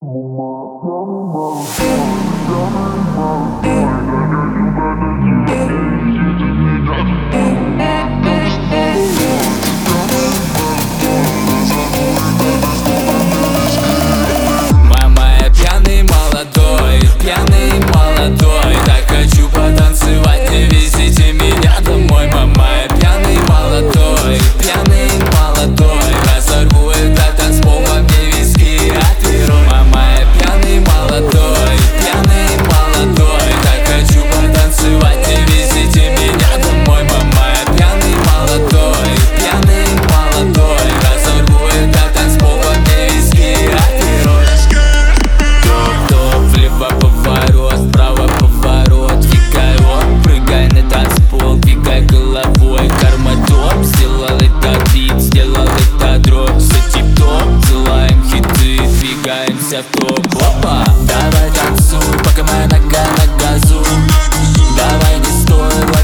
Мама, я пьяный молодой, так хочу потанцевать, не везите меня домой. Мама, я пьяный молодой, разорву этот танцпол, во мне виски отверну. Мама, я пьяный молодой, так хочу потанцевать, не везите меня домой. Мама, я пьяный молодой, разорву этот танцпол, во мне виски отверну. Топ, влево поворот, вправо поворот, двигай он, прыгай на танцпол, двигай головой, карма топ. Сделал это бит, сделал это дроп, все тип-топ, делаем хиты, двигаемся в топ. Опа, давай танцуй, пока моя нога на газу. Давай не стой,